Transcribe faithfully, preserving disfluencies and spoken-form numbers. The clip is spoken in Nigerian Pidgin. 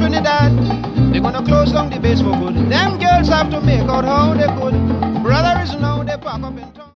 Trinidad. They're gonna close down the base for good. Them girls have to make out how they could. Brother is now they pack up in town.